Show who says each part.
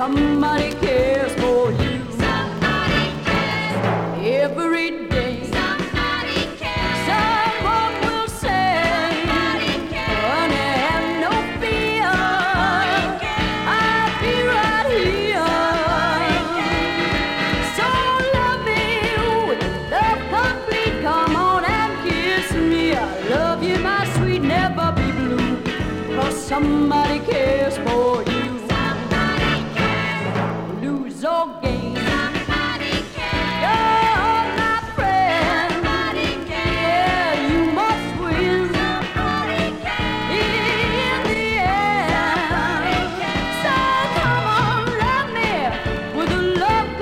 Speaker 1: somebody cares for you.
Speaker 2: Somebody cares.
Speaker 1: Every day.
Speaker 2: Somebody cares.
Speaker 1: Someone will say,
Speaker 2: Somebody cares.
Speaker 1: honey, have no fear.
Speaker 2: Somebody cares.
Speaker 1: I'll be right here. So love me with love complete. Come on and kiss me. I love you, my sweet, never be blue. 'Cause somebody cares for you.
Speaker 2: Somebody cares.
Speaker 1: Lose or gain.